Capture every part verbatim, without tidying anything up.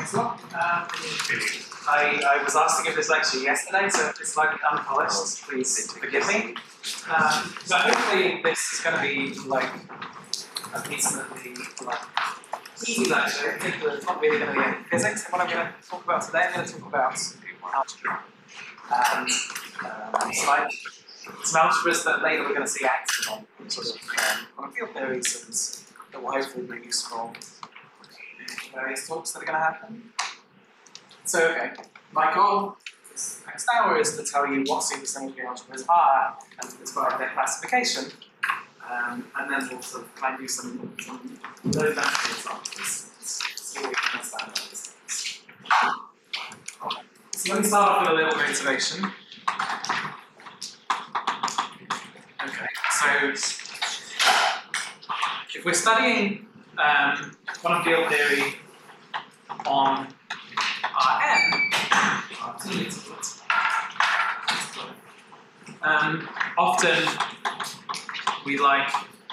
Thanks a lot. Um, I, I was asked to give this lecture yesterday, so if it's slightly unpolished, please forgive me. Um, so hopefully this is going to be like a reasonably like, easy lecture. In particular, it's not really going to be any physics. And what I'm going to talk about today, I'm going to talk about algebra. And um, so I, some algebras that later we're going to see acted on sort of um, on field theories and that will hopefully be useful in various talks that are going to happen. So, okay, my goal this next hour is to tell you what supersymmetry algebras are and to describe their classification. Um, and then we'll sort of try and do some, some low boundary examples. See what we can understand about these things. So let me start off with a little motivation. Okay, so if we're studying um, quantum field theory on Rn, Rt is what? Um, often we like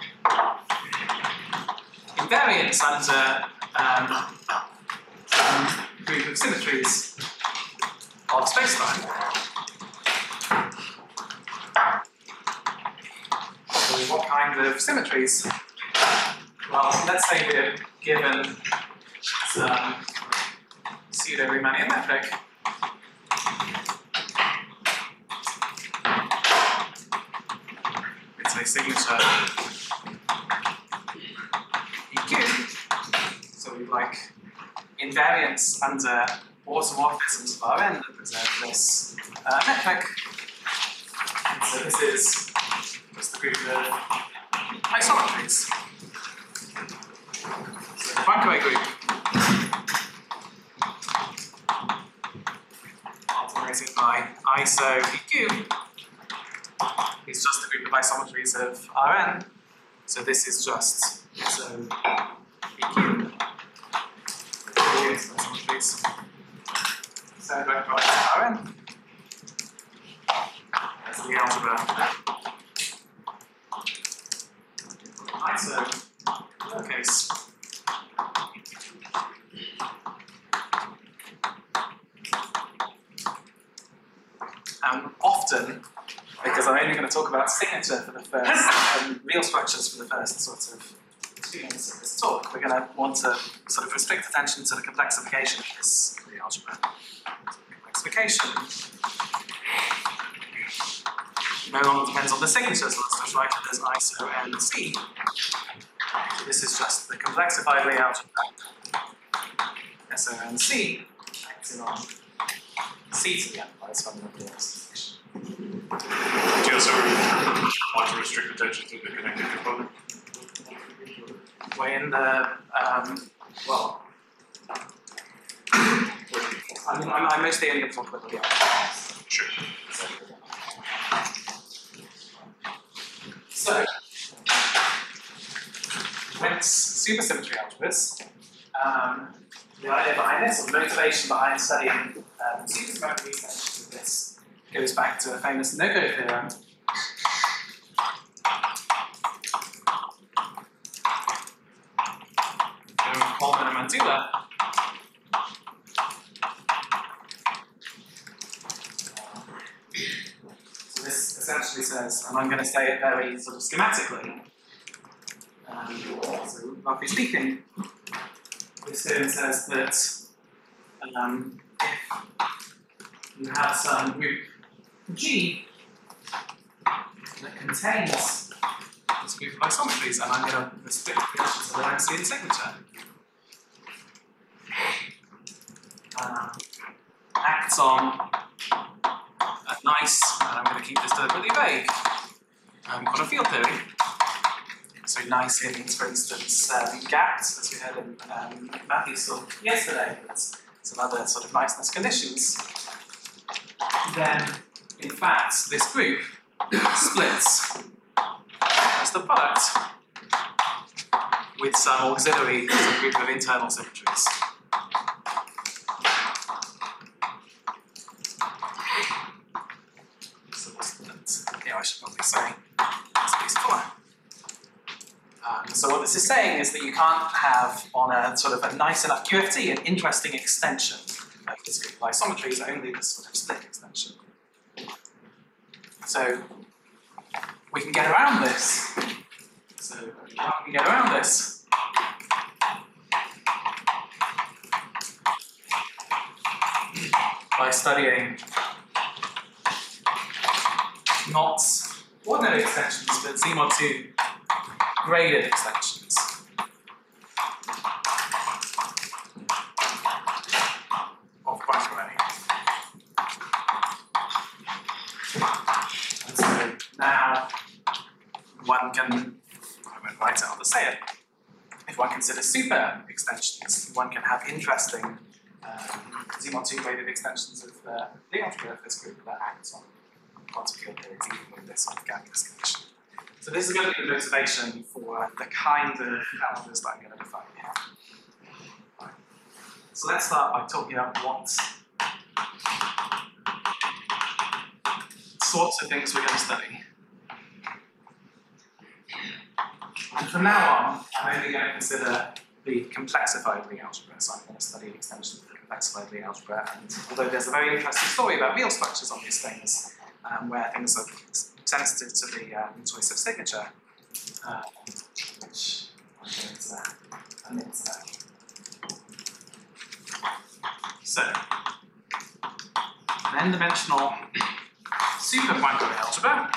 invariance under um, some group of symmetries of spacetime. So what kind of symmetries? Well, let's say we're given some pseudo-Riemannian metric. It's a signature E Q. So we like invariance under automorphisms of Rn that preserve this uh, metric. And so this is just the group of isometries. So the Poincare group alternated by iso E Q is just a group of isometries of Rn. So this is just iso E Q. Isometries. So vectorized Rn. That's the algebra. Iso lowercase. Um, often, because I'm only going to talk about signature for the first, and real structures for the first sort of two minutes of this talk, we're going to want to sort of restrict attention to the complexification of this the algebra. Complexification no longer depends on the signatures, let's just write it as iso and c. So this is just the complexified Lie algebra. S O and C acting on C to the n by its fundamental extension. Do you also want to restrict attention to the connected component? We're in the, um, well, I'm, I'm, I'm mostly only going to talk about the algebra. Sure. So, with supersymmetry algebras, um, the idea behind this, or the motivation behind studying um, supersymmetry extensions of this, goes back to a famous no-go theorem. Coleman and Mandula. So this essentially says, and I'm going to say it very sort of schematically. Um, so roughly speaking, this theorem says that um, if you have some group G that contains this group of isometries, and I'm going to restrict the conditions so that I see the signature. Um, acts on a nice, and I'm going to keep this deliberately vague, um, quantum field theory. So nice means, for instance, um, gapped, as we heard in um, Matthew's talk yesterday, but some other sort of niceness conditions. Then, in fact, this group splits as the product with some auxiliary some group of internal symmetries. So what's that? Yeah, I should probably say that's piece four. Um, so what this is saying is that you can't have on a sort of a nice enough Q F T an interesting extension of discrete isometry is only this sort of split extension. So we can get around this. So how can we get around this? By studying not ordinary extensions, but Z mod two graded extensions. Of quantum array. And so now one can, I won't write it, I'll just say it. If one considers super extensions, one can have interesting um, Z mod two graded extensions of the Lie algebra of this group that acts on quantum field theories, even with this sort of Gauss condition. So this is going to be the motivation for the kind of algebras that I'm going to define here. Right. So let's start by talking about what sorts of things we're going to study. And from now on, I'm only going to consider the complexified Lie algebra. So I'm going to study extensions of the complexified Lie algebra. And although there's a very interesting story about real structures on these things, um, where things are sensitive to the um, choice of signature, uh, which I'm going to omit there. So, an n-dimensional super Poincare algebra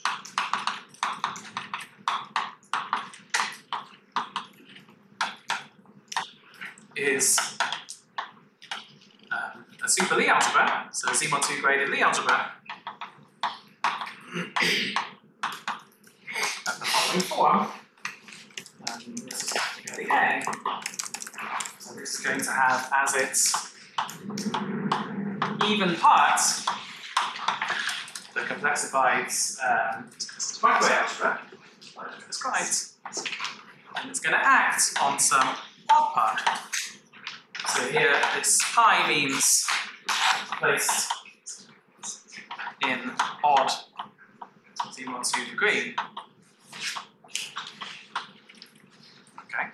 is um, a super Lie algebra, so a Z mod two graded Lie algebra at the following form. Um, this is going to be A. So this is going to have as its even part the complexified um, Poincare algebra, like I described, and it's going to act on some odd part. So here, this pi means placed in odd Z mod two degree. Okay.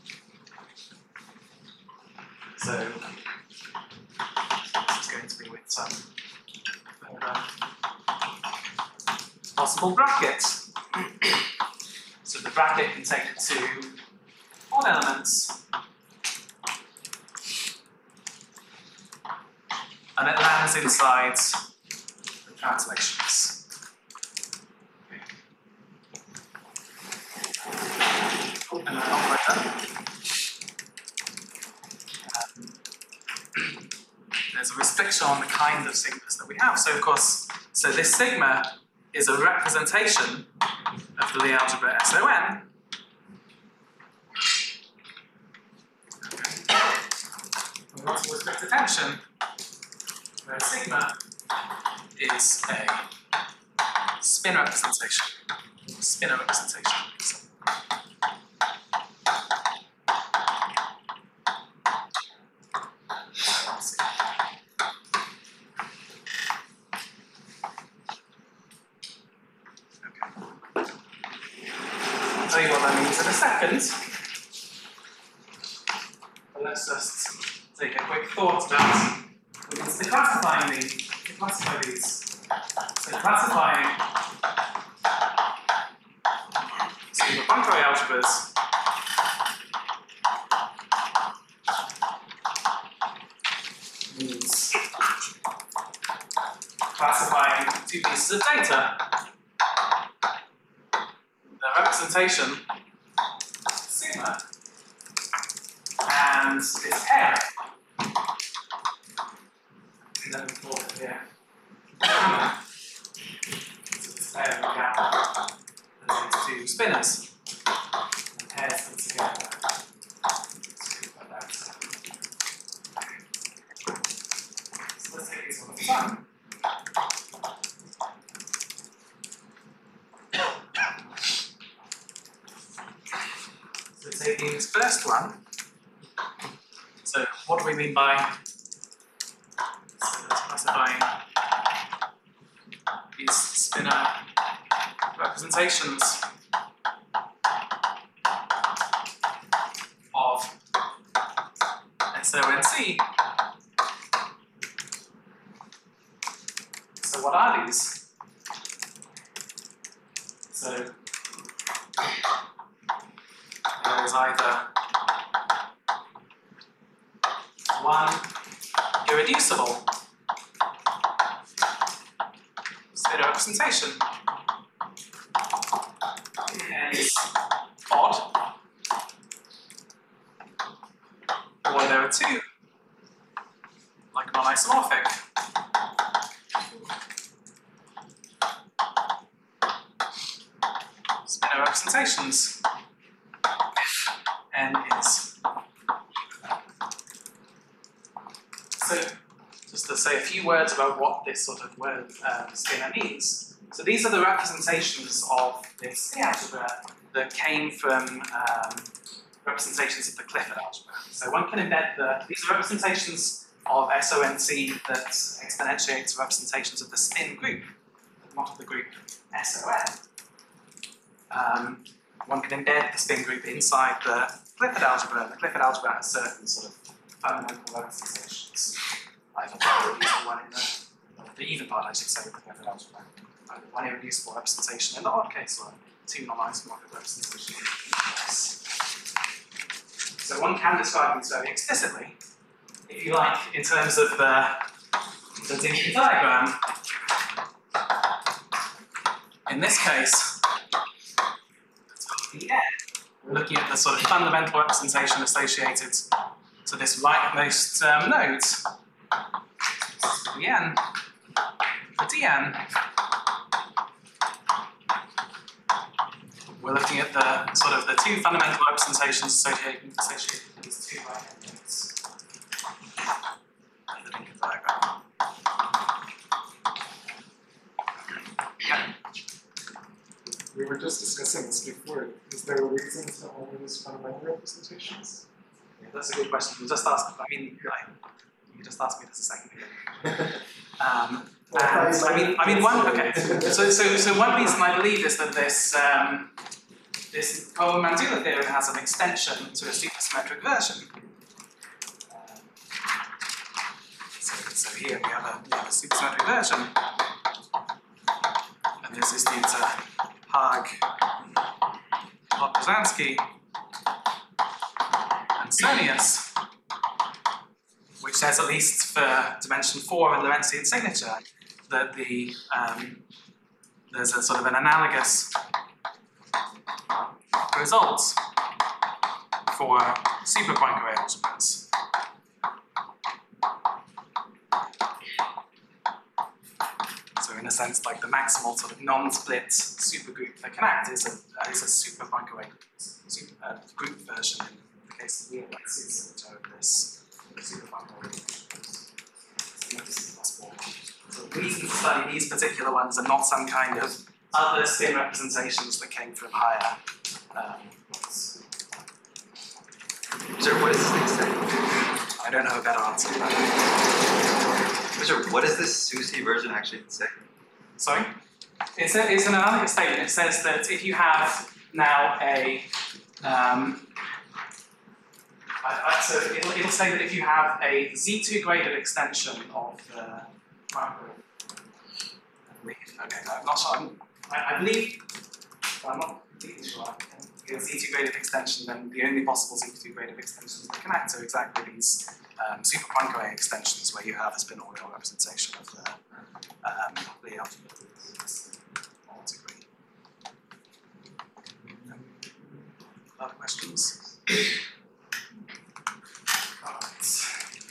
So this is going to be with some further possible brackets. So the bracket can take two odd elements, and it lands inside the translations. And an operator. Um, there's a restriction on the kind of sigmas that we have. So of course, so this sigma is a representation of the Lie algebra S O N. We want to restrict attention where sigma is a spin representation, spinor representation. So, I'll tell you what that means in a second. But let's just take a quick thought about what it means to classifying these. To classify these. So classifying super Poincare algebras means classifying two pieces of data. The representation sigma and its pair. Let me call it here. Gamma. So this pair of gamma. There's two spinners. And pairs them together. Like that. So let's take this one for fun. So taking this first one. So what do we mean by so let's classifying these spinor representations S O N C. So what are these? So there is either one irreducible spinor representation is odd, or there are two, like non-isomorphic. Spinor representations if n is. So, just to say a few words about what this sort of word um, spinor means. So these are the representations of this algebra that came from um, representations of the Clifford algebra. So one can embed the, these are representations of S O N C that exponentiates representations of the spin group, not of the group S O N. Um, one can embed the spin group inside the Clifford algebra, and the Clifford algebra has certain sort of fundamental representations. Either one in the, the even part, I should say, with the Clifford algebra. Either one irreducible representation in the odd case, or two non-isomorphic representations. So one can describe these very explicitly, if you like, in terms of the, the Dimitrov diagram. In this case, yeah, we're looking at the sort of fundamental representation associated to this rightmost um, node, Dn, for Dn. We're looking at the sort of the two fundamental representations associated, associated with these two right-hand nodes in the Dimitrov diagram. Yeah. We were just discussing this before. Is there a reason to only use fundamental representations? Yeah, that's a good question. You just asked. I mean, I, you just asked me this a second ago. Um, and I mean, I mean, one. Okay. So, so, so one reason I believe is that this um, this Cohen-Mandula theorem has an extension to a supersymmetric version. Um, so, so here we have a, we have a supersymmetric version, and this is due to Haag, Lobkozhansky, and Sonius, which says, at least for dimension four in Lorentzian signature, that the um, there's a sort of an analogous result for super Poincare algebras. So in a sense, like the maximal sort of non-split supergroup that can act is a, is a super Poincare super, uh, group version in the case of the Lorentzian signature of this super Poincare. So this is possible. So the reason to study these particular ones are not some kind of other spin representations that came from higher. Um, Sir, what does this thing say? I don't have a better answer to that. Sir, what does this Susi version actually say? Sorry? It's, a, it's an analogous statement. It says that if you have now a... Um, I, I, so it'll, it'll say that if you have a Z two graded extension of the micro... Okay, no, I'm not sure. I'm, I, I believe... I'm not completely sure. If it's Z two graded extension, then the only possible Z two graded extensions that can act are exactly these um, super Poincare extensions where you have a spin-orbital representation of the um, the algebra. Other questions? All right.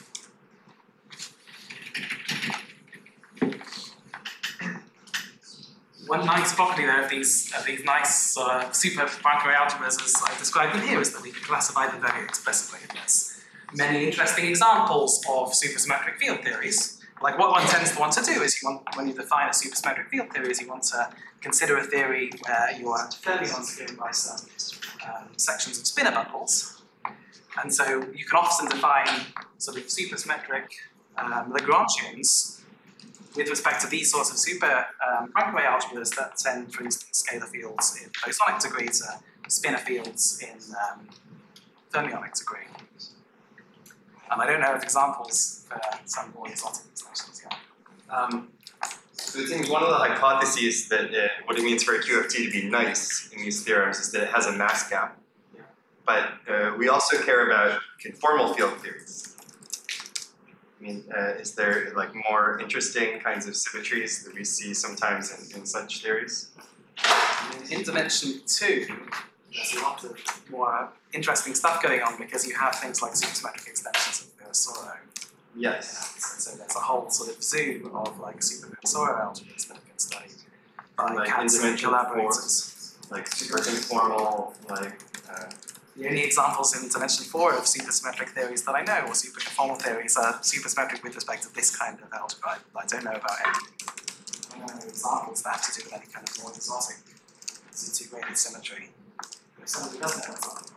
One nice property there of these of these nice uh, super Poincare algebras, as I described them here, is that we can classify them very explicitly. And there's many interesting examples of supersymmetric field theories. Like what one tends to want to do is, you want, when you define a supersymmetric field theory, is you want to consider a theory where your fermions are given by some um, sections of spinor bundles. And so you can often define sort of supersymmetric um, Lagrangians with respect to these sorts of super um, Poincare algebras that send, for instance, scalar fields in bosonic degree to spinor fields in um, fermionic degree. And I don't know of examples for some more exotic extensions yet. Um, So I think one of the hypotheses that uh, what it means for a Q F T to be nice in these theorems is that it has a mass gap. Yeah. But uh, we also care about conformal field theories. I mean, uh, is there like more interesting kinds of symmetries that we see sometimes in, in such theories? in dimension two, there's a lot of more interesting stuff going on because you have things like supersymmetric extensions of Virasoro. Yes. So, so there's a whole sort of zoo of like super Virasoro algebras that have been studied by Like Katz and in-dimensional collaborators. Like super conformal, like uh, The only examples in dimension four of supersymmetric theories that I know, or superconformal theories, are supersymmetric with respect to this kind of algebra. I don't know about any. I don't know any examples that have to do with any kind of more exotic integrated symmetry. If somebody does know what's on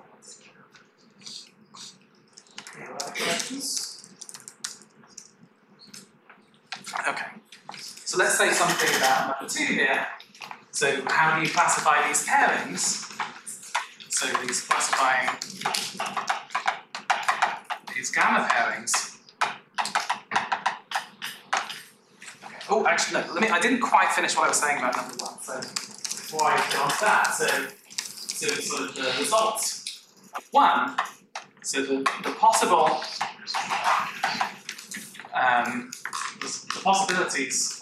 the Any other questions? Okay. So let's say something about number two here. So how do you classify these pairings? So these classifying these gamma pairings. Okay. Oh, actually, no. Let me. I didn't quite finish what I was saying about number one. So before I get on to that, so so sort of the results. One. So the the possible um, the, the possibilities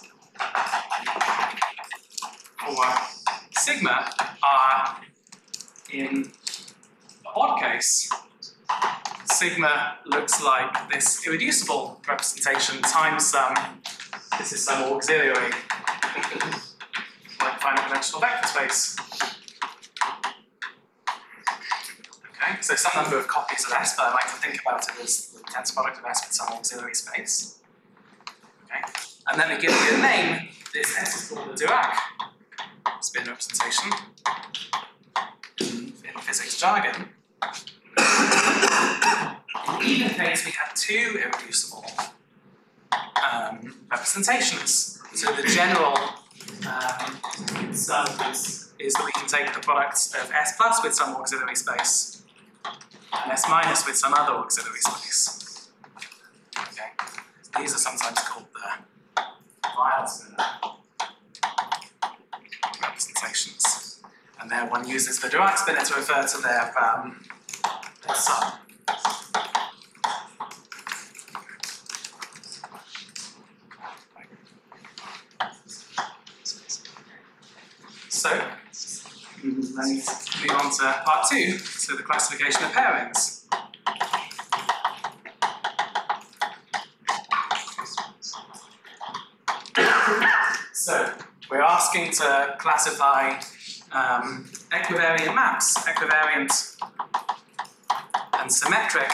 for sigma are, in the odd case, sigma looks like this irreducible representation times some, this is some auxiliary, like finite dimensional vector space. Okay, so some number of copies of S, but I like to think about it as the tensor product of S with some auxiliary space. Okay, and then we give it a name. This S is called the Dirac spin representation in physics jargon. In either case, we have two irreducible um, representations. So the general um, sum is, is that we can take the product of S plus with some auxiliary space and S minus with some other auxiliary space. Okay, these are sometimes called the Weyl spin representations. And there one uses the Dirac spinner to refer to their, um, their sum. So, let me move on to part two, so the classification of pairings. So, we're asking to classify um, equivariant maps, equivariant and symmetric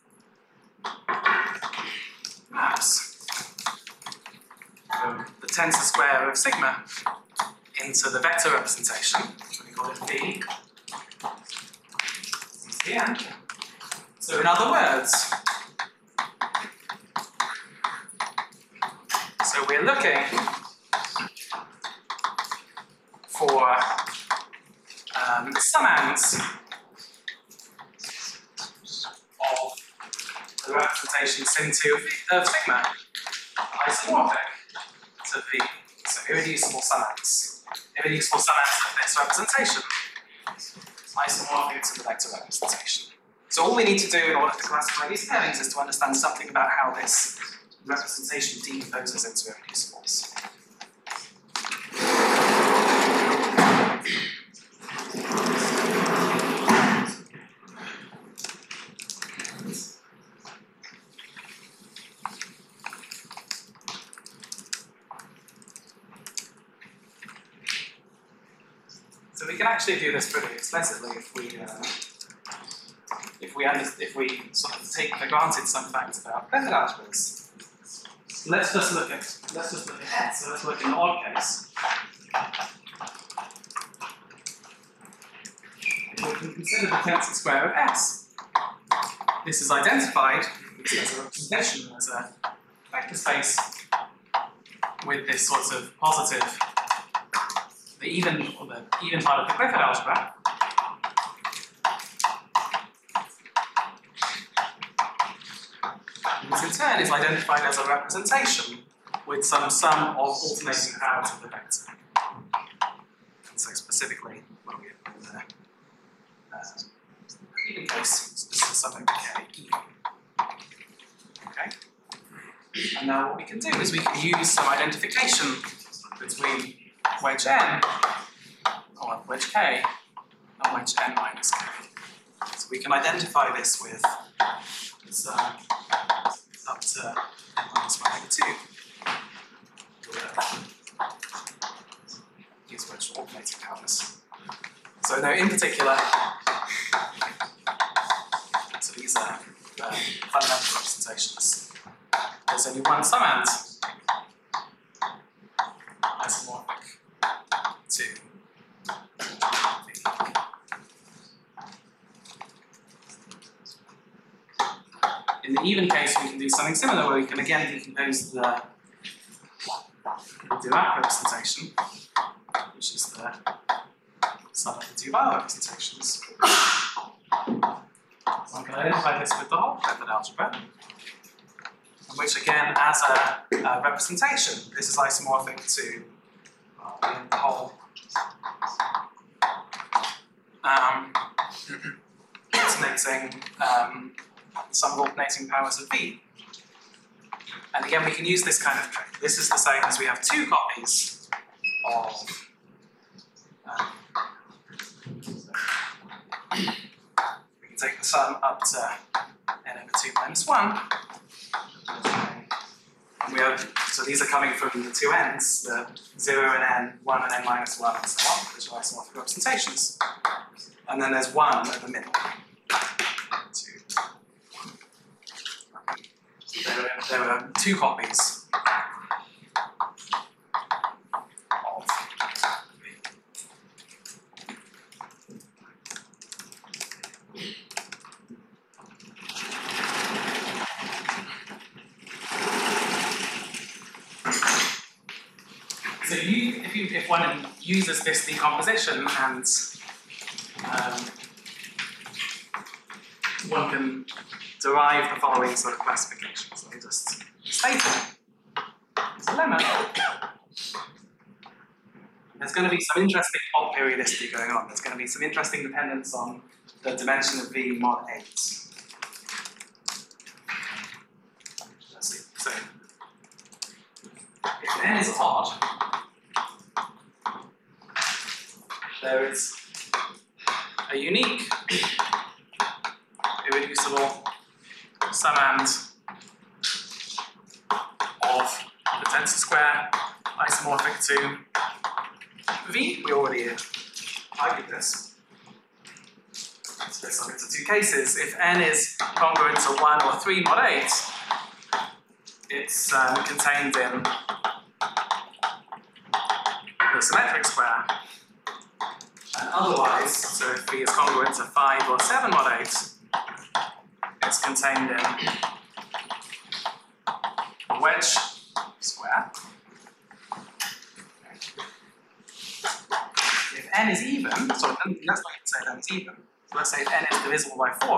maps from the tensor square of sigma into the vector representation, we call it V. Yeah. So in other words, so we're looking for um, summands of the representation sim two of sigma isomorphic to V. So irreducible summands. Irreducible summands of this representation isomorphic to the vector representation. So all we need to do in order to classify these pairings is to understand something about how this representation decomposes into irreducibles. So we can actually do this pretty explicitly if we uh, if we if we sort of take for granted some facts about Clifford algebras. Let's just look at let's just look at S. So let's look in the odd case. We can consider the tensor square of S. This is identified as a representation as a vector space with this sort of positive. The even, or the even part of the Clifford algebra. this in turn is identified as a representation with some sum of alternating powers of the vector. And so specifically, what we have in the uh, even case, this is something k even. Okay? And now what we can do is we can use some identification between wedge n, or wedge k, and wedge n minus k. So we can identify this with this, uh, up to n minus one over two. Use wedge alternating powers. So now in particular, so these are the fundamental representations. There's only one summand isomorphic to the. In the even case, we can do something similar where we can again decompose the Dirac representation, which is the sum of the two Weyl representations. One can identify this with the whole method algebra, in which again, as a, a representation, this is isomorphic to uh, the whole um, alternating um, sum of alternating powers of V. And again, we can use this kind of trick. This is the same as we have two copies of um, we can take the sum up to n over two minus one. And we have, so these are coming from the two n's, the zero and n, one and n minus one, and so on, which are isomorphic representations. And then there's one at the middle. Two. There are, there are two copies of So you, if, you, if one uses this decomposition and um, one can derive the following sort of classification. So I just state it. It's a lemma. There's going to be some interesting fault periodicity going on. There's going to be some interesting dependence on the dimension of V mod eight. Let's see. So if n is odd, there is a unique, irreducible summand of the tensor square isomorphic to V. We already argued this. So let's look at the two cases. If n is congruent to one or three mod eight, it's um, contained in the symmetric square. And otherwise, so if V is congruent to five or seven mod eight, it's contained in a wedge square. If n is even, so let's not say n is even. So let's say if n is divisible by four,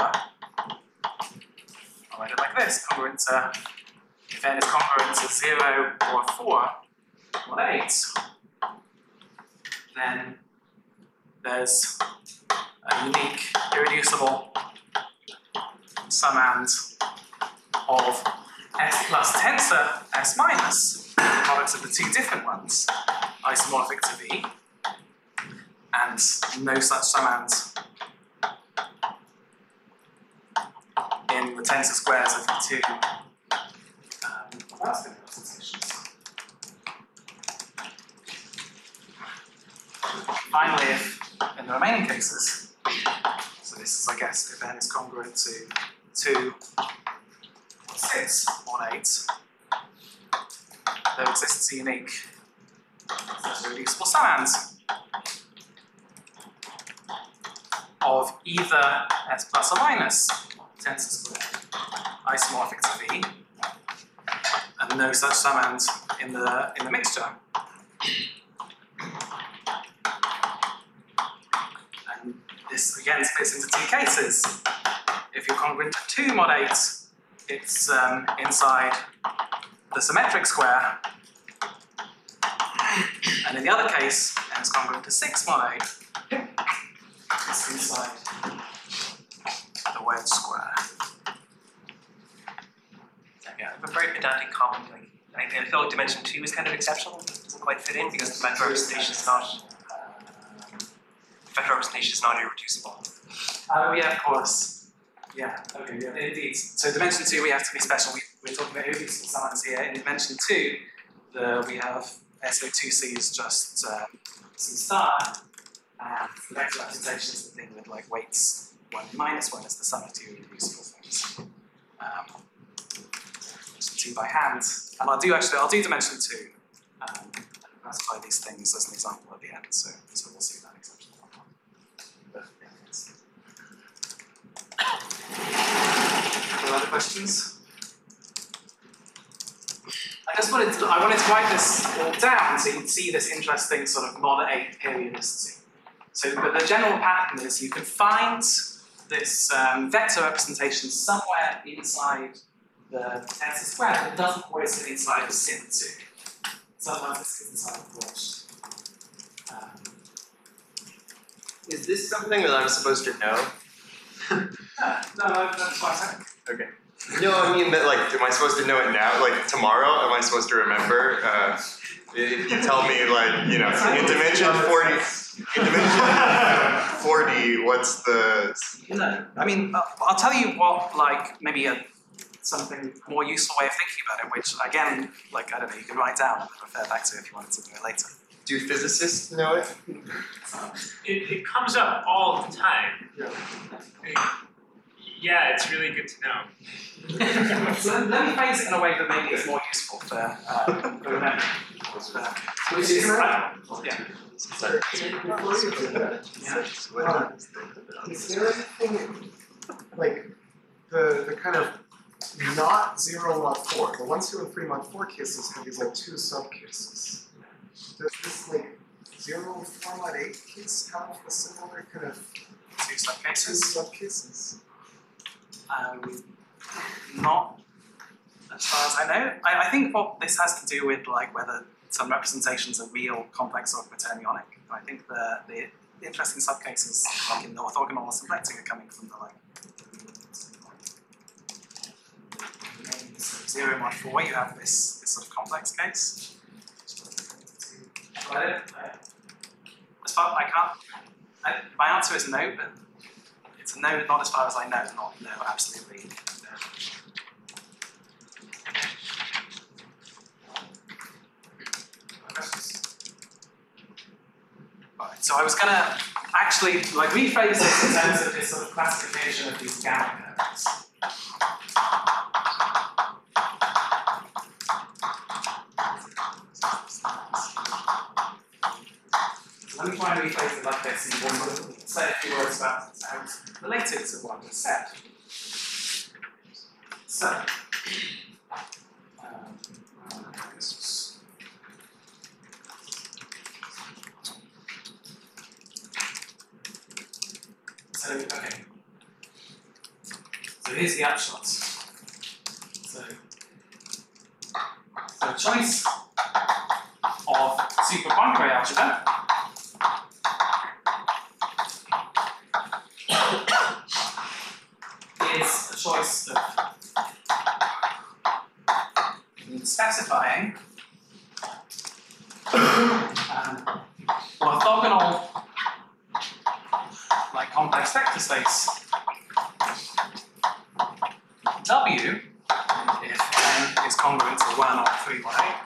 I'll write it like this: congruent to, if n is congruent to zero or four mod eight, then there's a unique, irreducible summand of S plus tensor S minus, the products of the two different ones, isomorphic to V, and no such summand in the tensor squares of the two um, representations. Finally, if in the remaining cases, so this is, I guess, if n is congruent to two or six mod eight, there exists a unique reducible summand of either S plus or minus tensor square isomorphic to V, and no such summand in the in the mixture. And this again splits into two cases. If you're congruent to two mod eight, it's um, inside the symmetric square, and in the other case, n is congruent to six mod eight, it's inside the wedge square. Yeah, a very pedantic comment. Like, I, I feel like dimension two is kind of exceptional. It doesn't quite fit in because the vector representation is not uh, vector representation is not irreducible. Oh yeah, of course. Yeah. Okay. Yeah. Indeed. So dimension two, we have to be special. We, we're talking about irreducible signs here. In dimension two, the, we have S O two C is just uh, C star, and the vector representation is the thing with like weights one and minus one is the sum of two irreducible things. Um, two by hand, and I'll do actually I'll do dimension two. Um, and classify these things as an example at the end. So so we'll see that exceptional one. But, yeah, it's- Any other questions? I just wanted to, I wanted to write this all down so you can see this interesting sort of mod eight periodicity. So but the general pattern is you can find this um, vector representation somewhere inside the tensor square, but it doesn't always fit inside the sim two. Sometimes it fits inside the wedge. Um, Is this something that I'm supposed to know? no, no, that's fine. Okay. No, I mean that. Like, am I supposed to know it now? Like tomorrow, am I supposed to remember? Uh, if you tell me, like, you know, in dimension forty, in dimension forty, what's the? No, I mean, I'll, I'll tell you what, like, maybe a something more useful way of thinking about it, which again, like, I don't know, you can write down and refer back to if you wanted to do it later. Do physicists know it? It, it comes up all the time. Yeah. Yeah, it's really good to know. So let, let me phrase it in a way that maybe is more useful for, uh, for remembering. Uh, which is, uh, yeah. Before you do that, Yeah. uh, is there anything like the the kind of not zero mod four, the one, two, and three mod four cases have these like two sub cases. Does this like zero four mod eight case have a similar kind of Two two subcases. sub cases? Um, not as far as I know. I, I think what this has to do with like whether some representations are real, complex, or quaternionic. I think the, the interesting subcases, like in the orthogonal or symplectic, are coming from the like zero mod four. You have this this sort of complex case. But I don't, I, as far I can't. I, my answer is no, but it's a no, not as far as I know. Not no, absolutely. No. Questions? Right. So I was gonna actually like rephrase this in terms of this sort of classification of these gamma curves. Let me try and rephrase it like this and we'll say a few words about how it's related to what we said. So, um, so, okay. So here's the upshot. So, so choice of super Poincare algebra is a choice of specifying um, orthogonal, like complex vector space W if n is congruent to one or three one eight.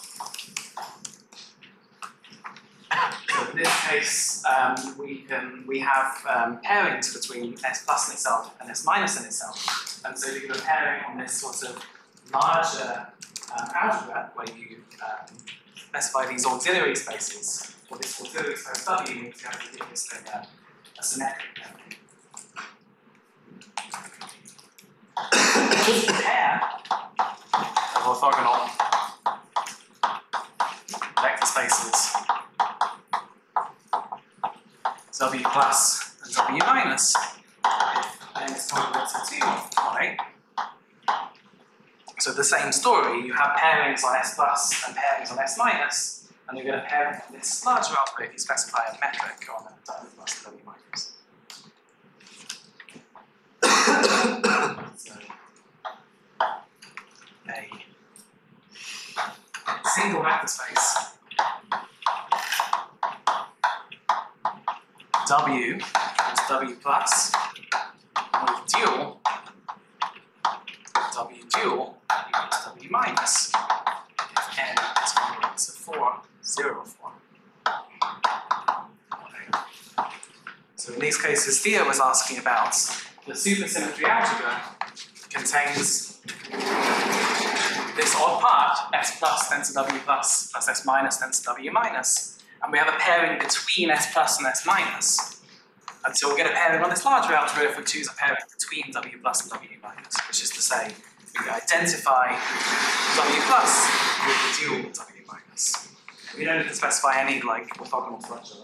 So in this case, um, we can we have um, pairings between S plus in itself and S minus in itself, and so you do a pairing on this sort of larger um, algebra where you um, specify these auxiliary spaces, or this auxiliary space W means you have to give this thing a, a symmetric pairing. This pair of orthogonal vector spaces W plus and W minus if n is congruent to two, right? the same story. You have pairings on S plus and pairings on S minus, and you're going to pair it on this larger algebra if you specify a metric on a W plus and W minus. So, a single vector space W equals W plus with dual W dual equals W minus if n is congruence of four, zero, four. Okay. So in these cases, Theo was asking about the supersymmetry algebra contains this odd part, S plus tends to W plus, plus S minus tends to W minus, and we have a pairing between S plus and S minus. And so we'll get a pairing on this larger algebra if we choose a pairing between W plus and W minus, which is to say, we identify W plus with the dual W minus. We don't need to specify any like orthogonal structure.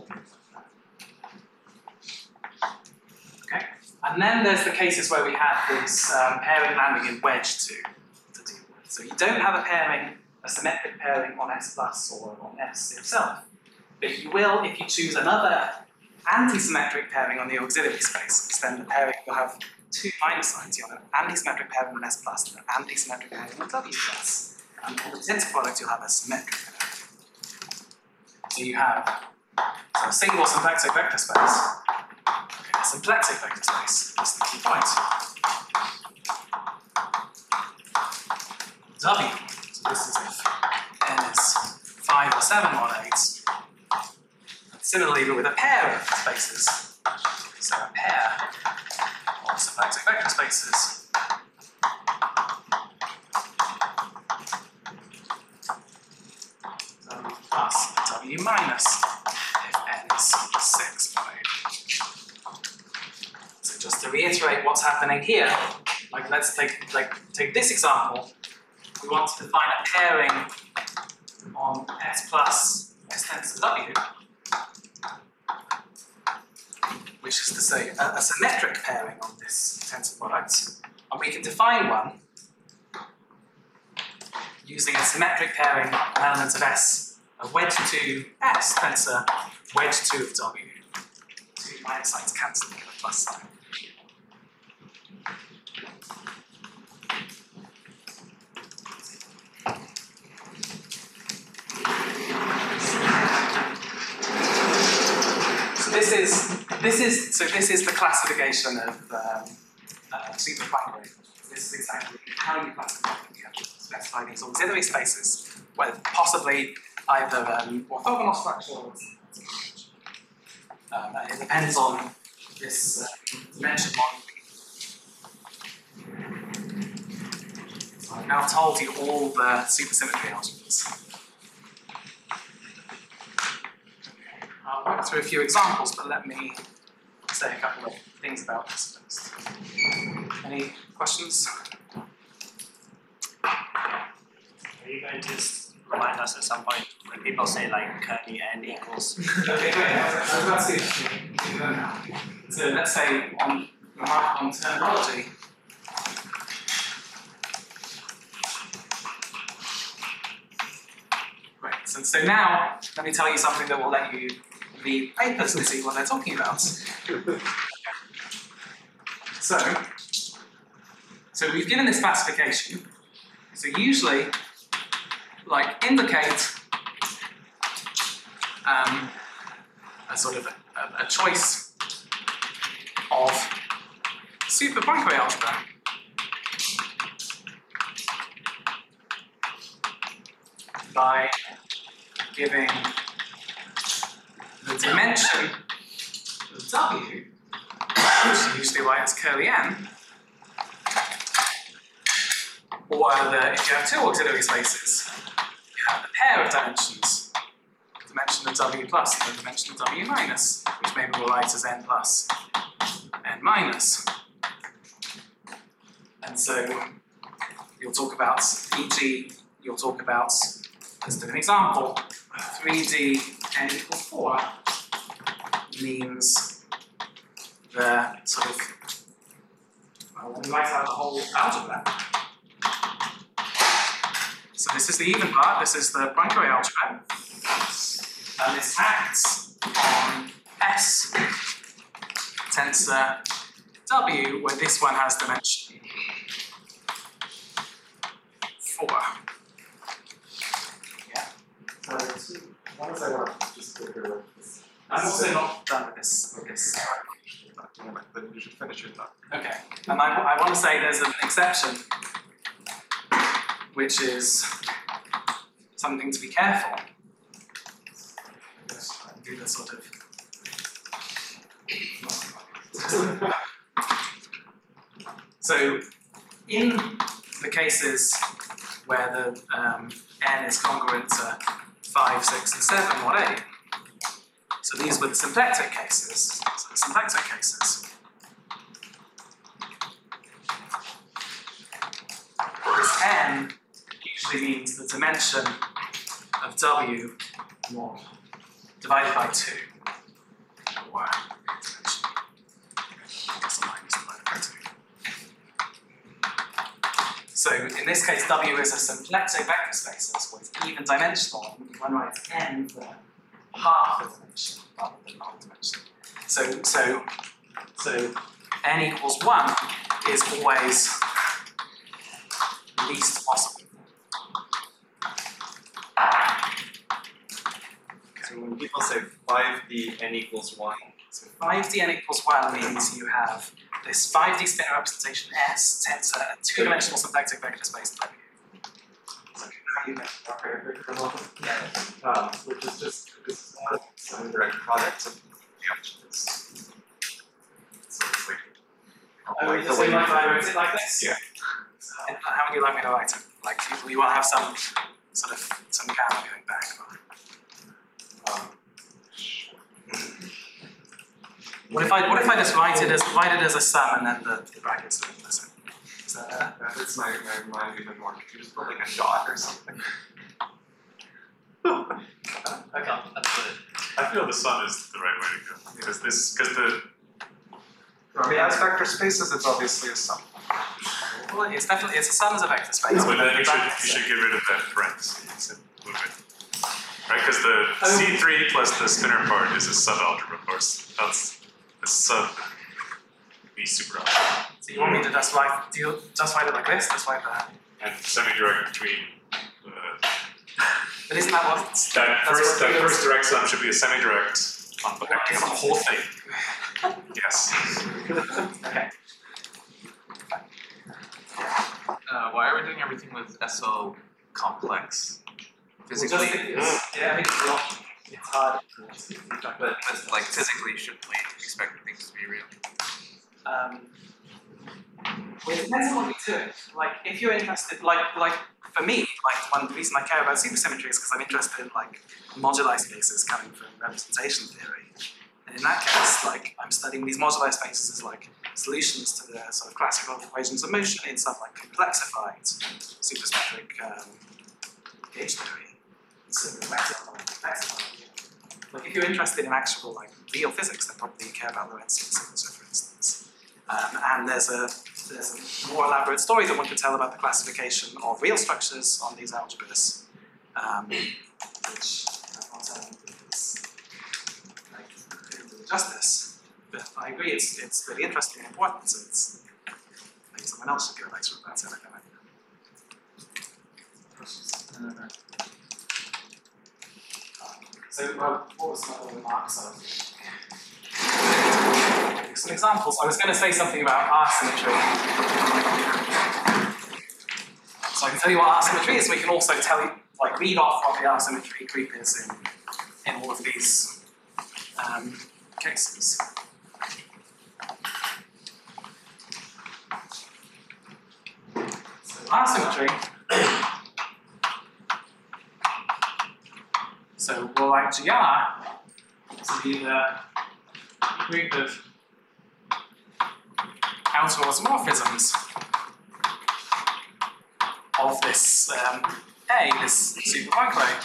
Okay, and then there's the cases where we have this um, pairing landing in wedge two to deal with. So you don't have a pairing, a symmetric pairing on S plus or on S itself, but you will if you choose another anti-symmetric pairing on the auxiliary space, because then the pairing will have two minus signs. You have an anti-symmetric pairing on S plus and an anti-symmetric pairing on W plus. And on the tensor product, you'll have a symmetric pairing. So you have so a single symplectic vector space. Okay, a symplectic vector space is the key point. W. So this is if n is five or seven or eight. Similarly, but with a pair of spaces, so a pair of symplectic vector spaces, W plus W minus if n is six or eight. So just to reiterate what's happening here, like let's take like take this example. We want to define a pairing on S plus S tends to W, which is to say a, a symmetric pairing on this tensor product, and we can define one using a symmetric pairing on elements of S of wedge two S tensor, wedge two of W. Two minus signs cancel and get a plus sign. This is this is so this is the classification of um, uh, super Poincare. This is exactly how you classify them. You have to specify these auxiliary spaces with possibly either um, orthogonal structure or um, it depends on this uh, dimension model. So I've now told you all the supersymmetry algebras. I'll walk through a few examples, but let me say a couple of things about this first. Any questions? Are you going to just remind us at some point when people say like curly n equals? Okay, great. I was about to do that now. So let's say on remark on terminology. Great. So, so now let me tell you something that will let you read papers and see what they're talking about. So, so we've given this classification. So usually, like indicate um, a sort of a, a choice of super Poincare algebra by giving the dimension of W, which you usually write as curly n, or the, if you have two auxiliary spaces, you have a pair of dimensions, the dimension of W plus and the dimension of W minus, which maybe we'll write as n plus, n minus. And so you'll talk about, for example, you'll talk about, let's do an example, three D n equals four means the sort of, well, we write out the whole algebra. So this is the even part, this is the Poincare algebra. And this acts on S tensor W, where this one has dimension four. Yeah. So two, one is I want to just go here with this. I'm also not done with this. With this. Then you should finish your thought. Okay. And I, I want to say there's an exception, which is something to be careful. Do the sort of. So, in the cases where the um, n is congruent to five, six, and seven, or eight, so these were the symplectic cases. So the symplectic cases. This n usually means the dimension of W mod divided by two. Or dimension. Plus or minus divided by two. So in this case, W is a symplectic vector space with even dimensional. One writes n for half the dimension rather than the whole dimension. So so so n equals one is always least possible. So when people say five D n equals one, So five D n equals one means you have this five D spinor representation S tensor a two-dimensional symplectic vector space W. So how you Um, which is just this uh, some direct product of so it's like Oh, the so way you you like I wrote it like this? Yeah. And how would you like me to write it? Like you, you want to have some sort of some gamma going back. um, What if I what if I just write it as write it as a sum and then the, the brackets are implicit? Is that better? that makes my, my mind even more confused, but like a dot or something. I can't, that's it. I feel the sun is the right way to go. Because this, because the, I mean, as vector spaces, it's obviously a sum. Well, it's definitely it's a sum as a vector space. but then you should, you Brackets should get rid of that parentheses and move it. Right, because the Oh. C three plus the spinner part is a subalgebra course. That's a sub B superalgebra. So you want me to just write do you just write it like this? Just write that. And semi-direct between uh, But isn't that what that that's first what that real- first direct sum should be a semi-direct on the, What is on the it? whole thing. Yes. Okay. Uh, why are we doing everything with S O complex? Physically, Well, just it's, yeah, I think it's a lot. It's hard. but, but like physically, shouldn't we expect things to be real? Um, well, it depends on what we do. Like, if you're interested, like, like for me, like one reason I care about supersymmetry is because I'm interested in like moduli spaces coming from representation theory. And in that case, like I'm studying these moduli spaces as like solutions to the sort of classical equations of motion in some like complexified supersymmetric um, gauge theory. So complexified. Like if you're interested in actual like real physics, then probably you care about Lorentzian signature, for instance. Um, and there's a there's a more elaborate story that one could tell about the classification of real structures on these algebras, um, which I won't tell you because like didn't do it justice. But I agree, it's it's really interesting and important. So it's maybe someone else should give a lecture about it. I don't know. So, uh, what was my other marks of? Some examples. I was going to say something about R symmetry. So I can tell you what R symmetry is. We can also tell you, like, read off what the R symmetry group is in, in all of these um, cases. So R symmetry. So we'll write G R to be the group of outer automorphisms of this um, A, this super Poincare,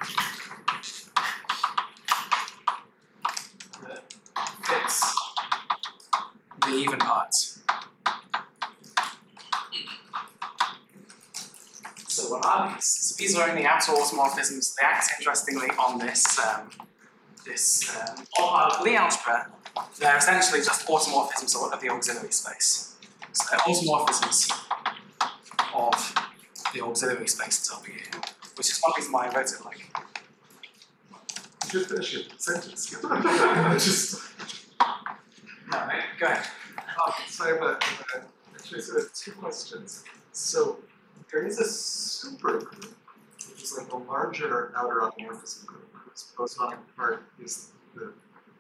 that fits the even parts. So So what are these? So these are only outer automorphisms. They act interestingly on this um, this um, part of Lie algebra. They're essentially just automorphisms of the auxiliary space. So they're automorphisms of the auxiliary space W, which is one reason why I wrote it like. Just finish your sentence. Just. No, no, go ahead. Oh, so I have a, uh, actually so I have two questions. So there is a supergroup, which is like a larger outer automorphism group, whose boson part is the.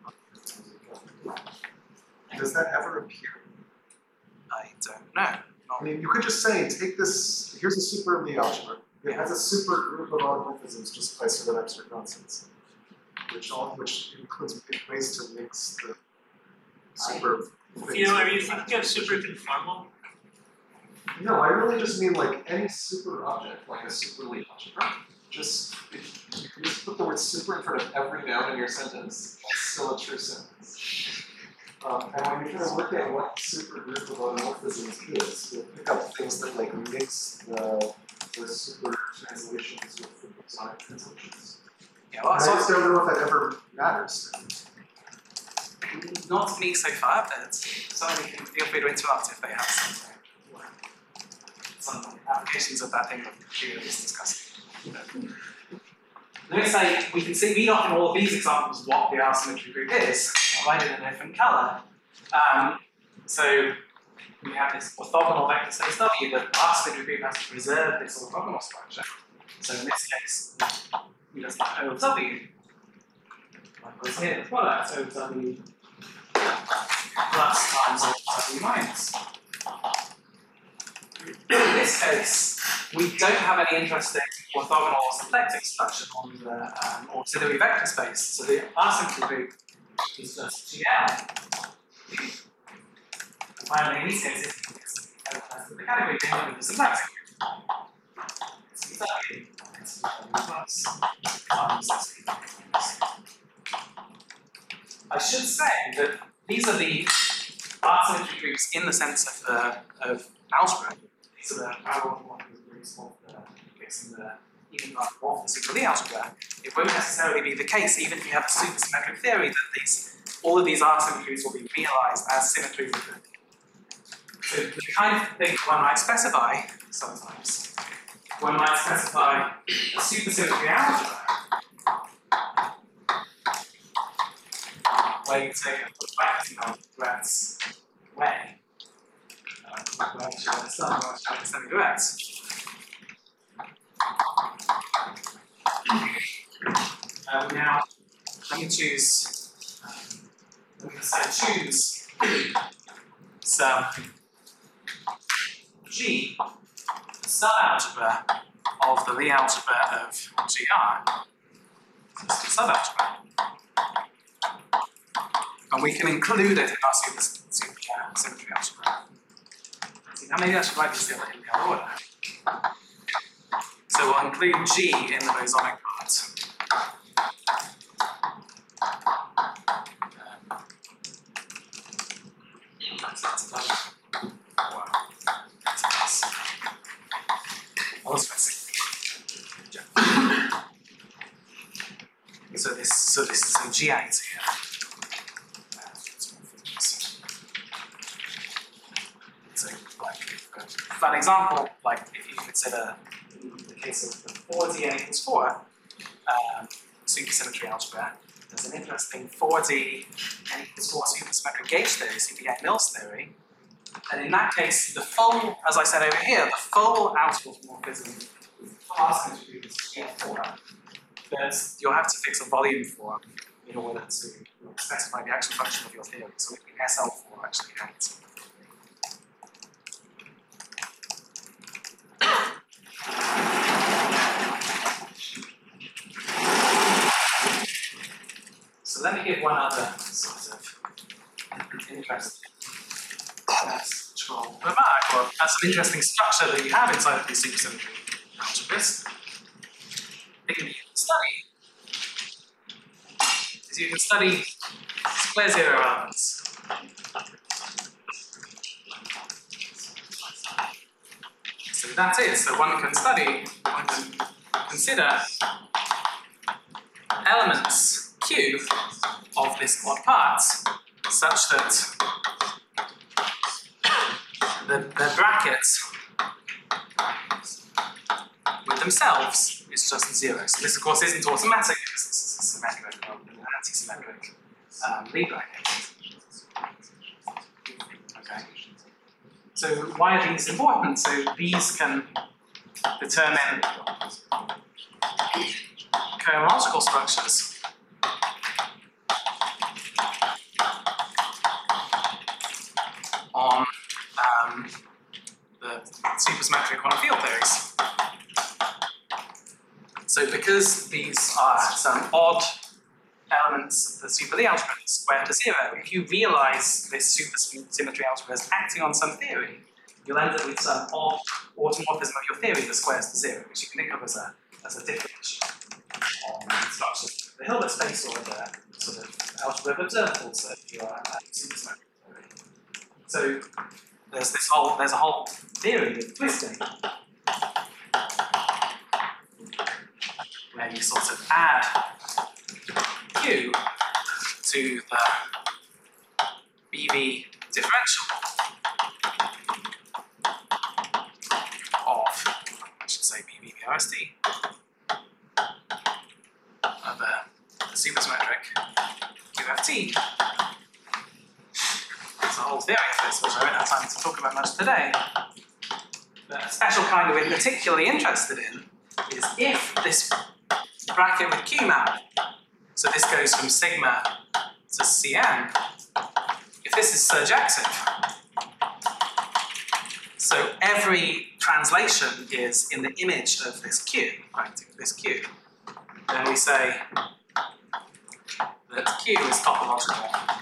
Does that ever appear? I don't know. I mean, you could just say, take this, here's a super Lie algebra. It has a super group of automorphisms just by sort of extra constants, which all, which includes ways to mix the super. You know, are you thinking of super conformal? No, I really just mean like any super object, like a super Lie algebra. Just, if you just put the word super in front of every noun in your sentence, that's still a true sentence. Um, and when you're trying to work out what super group of automorphisms is, you'll pick up things that like mix the, the super translations with the bosonic translations. Yeah, well, And I so just don't know if that ever matters. not to me so far, but somebody can feel free to interrupt if they have some, some applications of that thing that we were just discussing. Let me say, we can see, read off in all of these examples what the R-symmetry group is. I'll write it in a different color. Um, so we have this orthogonal vector space W, the R-symmetry group has to preserve this orthogonal structure. So in this case, we just have O of W. Like here, the product, O of W plus times O of W minus. In this case, we don't have any interesting orthogonal or symplectic structure on the um, auxiliary vector space. So the R-symmetry group is just G L. And finally, in these cases, it's the category being with the symplectic group. It's W plus times S V minus. I should say that these are the R-symmetry groups in the sense of the of algebra. These are the parallel groups of the groups in the even of the super Lie algebra. It won't necessarily be the case, even if you have a supersymmetric theory, that these all of these R-symmetries will be realized as symmetries of the. So the kind of thing one might specify sometimes, one might specify a supersymmetry algebra where you take a perspective of Brett's way. Uh, where you understand what I'm understanding Brett's. Uh, now, let me choose, um, let me say choose some G, the subalgebra of the Lie algebra of G R. This is the subalgebra. And we can include it in our super, super uh, symmetry algebra. See, now maybe I should write this in the other order. So we'll include G in the bosonic part. So this, so this, so G eight here. So, like, for an example, like if you consider the case of the four D n equals four um, supersymmetry algebra, there's an interesting four D n equals four supersymmetric gauge theory, C P A Mills theory. And in that case, the full, as I said over here, the full outer automorphism R-symmetry is G F four. But you'll have to fix a volume for in order to specify the actual function of your theory. So it would be S L four actually acts. So let me give one other sort of interesting control remark, or that's an interesting structure that you have inside of these supersymmetry algebras. That you can study is you can study square zero elements. So that is, so one can study, one can consider elements Q of this odd part such that the, the brackets with themselves is just zero. So this, of course, isn't automatic because this is a symmetric rather than an anti-symmetric um, Lie bracket. Okay. So why are these important? So these can determine cohomological structures on um, the supersymmetric quantum field theories. So because these are some odd elements of the super Lie algebra squared to zero, if you realize this supersymmetry algebra is acting on some theory, you'll end up with some odd automorphism of your theory that squares to zero, which you can think of as a as a difference on structures of the Hilbert space or the sort of algebra of observables that you are uh, supersymmetric theory. So there's this whole there's a whole theory of twisting where you sort of add Q to the B V differential of, I should say, B V B R S T of a supersymmetric Q F T. There's a whole theory of this, which I won't have time to talk about much today. But a special kind that we're particularly interested in is if this bracket with Q map, so this goes from sigma to C N, if this is surjective, so every translation is in the image of this Q, right, this Q, then we say that Q is topological.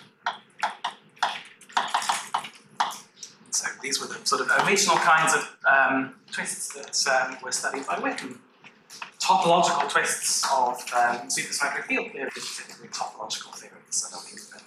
So these were the sort of original kinds of um, twists that um, were studied by Witten. Topological twists of um, supersymmetric field theory, typically topological theories. So I don't think that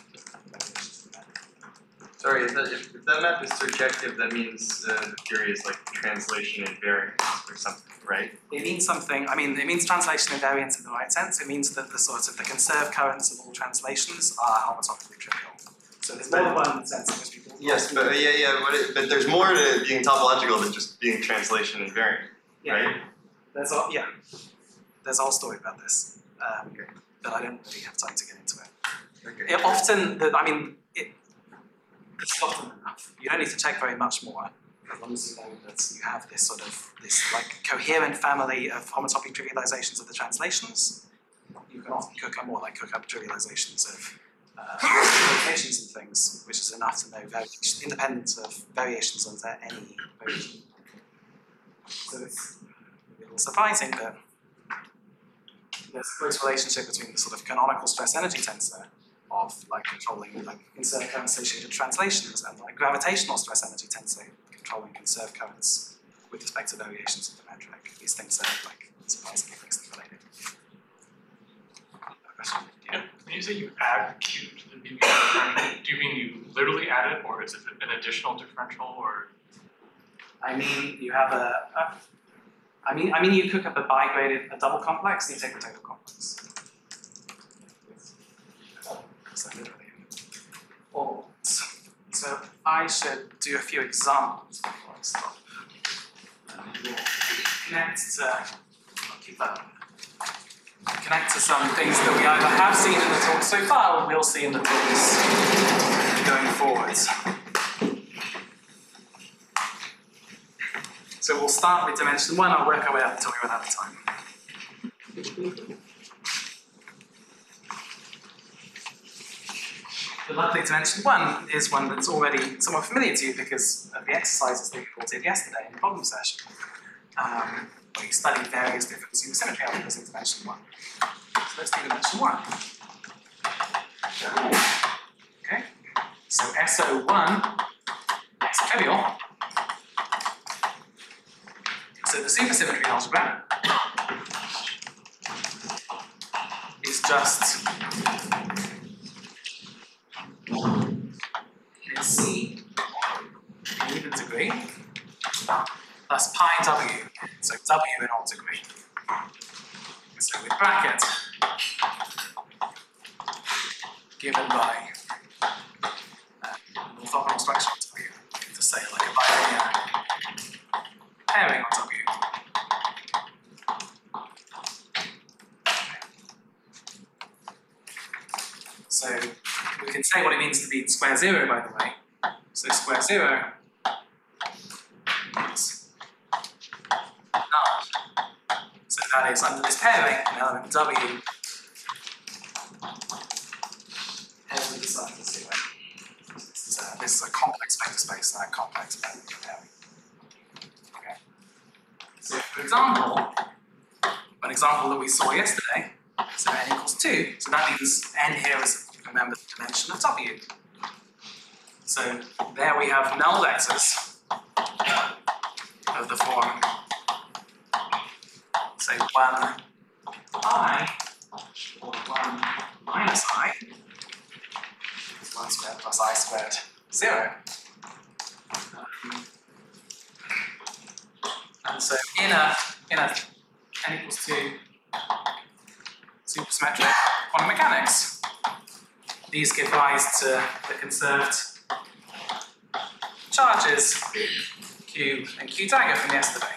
Sorry, if that, if, if that map is surjective, that means uh, the theory is like translation invariance or something, right? it means something. I mean, it means translation invariance in the right sense. It means that the sort of the conserved currents of all translations are homotopically trivial. So there's more than one sense in which people. Yes, but uh, yeah, yeah, but, it, but there's more to being topological than just being translation invariant, Yeah. right? There's a, yeah. There's a whole story about this, um, but I don't really have time to get into it. Okay. It often, the, I mean, it, it's often enough. You don't need to check very much more, as long as you know that you have this sort of, this like coherent family of homotopic trivializations of the translations. You can often cook up more, like cook up trivializations of uh, locations and things, which is enough to know variation, independent of variations on there, any variation. So it's a little surprising that there's a close relationship between the sort of canonical stress energy tensor of like controlling like conserved current associated translations and like gravitational stress energy tensor controlling conserved currents with respect to variations of the metric. These things are like surprisingly closely related. Question? Yeah. When you say you add Q to the B V differential, do you mean you literally add it, or is it an additional differential, or? I mean, you have a, a I mean, I mean, you cook up a bigraded, a double complex, and you take the total complex. So literally. All. So I should do a few examples before I stop. Um, we'll connect to, I'll keep that. Connect to some things that we either have seen in the talk so far, or we'll see in the talks going forwards. So we'll start with dimension one, I'll work our way up until we run out of time. The lovely dimension one is one that's already somewhat familiar to you because of the exercises that we all did yesterday in the problem session. Um, where we studied various different supersymmetry algebras in dimension one. So let's do dimension one. Okay, so S O one is trivial. So the supersymmetry algebra is just in C in even degree plus W in odd degree. So with bracket, given by uh, orthogonal structure on W, to say like a bilinear pairing on W. So we can say what it means to be square zero, by the way. So square zero is null. So that is under this pairing, an element W has the design of zero. This is a, this is a complex vector space, not a complex pairing. Okay. So for example, an example that we saw yesterday, so n equals two. So that means n here is, remember, the dimension of W. So there we have null vectors of the form, say one I or one minus I is one squared plus I squared zero. Um, and so in a in a n equals two supersymmetric quantum mechanics, these give rise to the conserved charges Q and Q dagger from yesterday.